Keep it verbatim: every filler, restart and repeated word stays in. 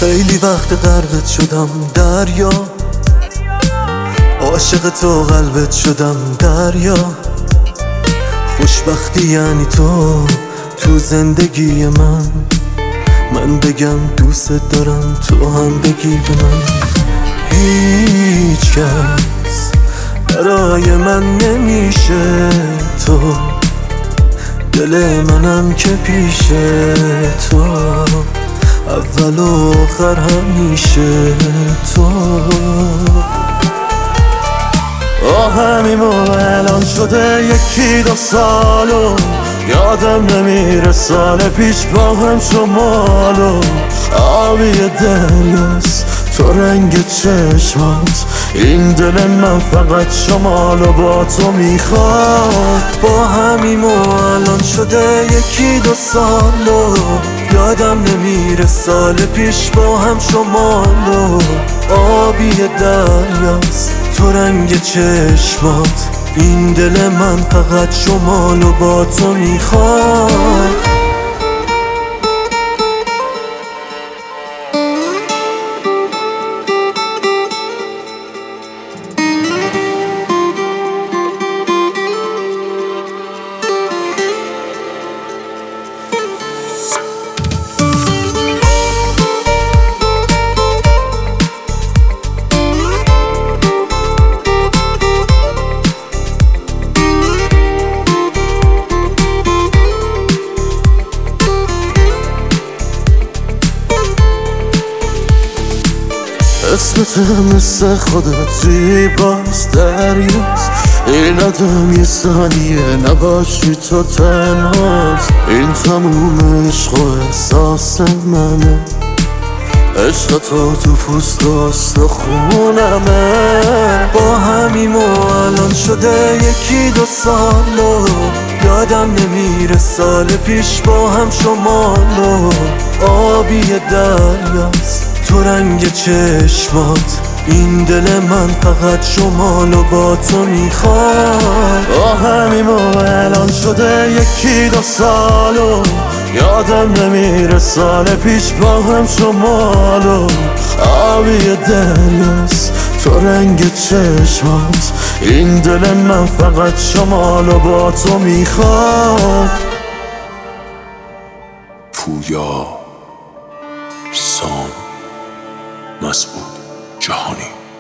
خیلی وقت غرقت شدم دریا، عاشق تو قلبت شدم دریا. خوشبختی یعنی تو تو زندگی من، من بگم دوست دارم تو هم بگی به من. هیچ کس برای من نمیشه تو، دل منم که پیش تو، اول و آخر همیشه تو. آهمیمو الان شده یکی دو سالو، یادم نمیره سال پیش با هم شمالو. آبی دریاست تو رنگ چشمات، این دل من فقط شمالو با تو میخواد. با همیمو الان شده یکی دو سالو، یادم نمیره سال پیش با هم شمالو. آبی دریاست تو رنگ چشمات، این دل من فقط شمالو با تو میخواد. اسمت مثل خودت زیباست دریاست، این آدم یه ثانیه نباشی تو تنهاست. این تموم عشق و احساس منه، عشق تو تو پوست و استخونمه. با همیمو الان شده یکی دو سالو، یادم نمیره سال پیش با هم شمالو. آبی دریاست تو رنگ چشمات، این دل من فقط شمالو با تو میخواد. آهمیمو الان شده یکی دو سالو، یادم نمیره سال پیش با هم شمالو. آبی دریاست تو رنگ چشمات، این دل من فقط شمالو با تو میخواد. پویا، سام، مسعود جهانی.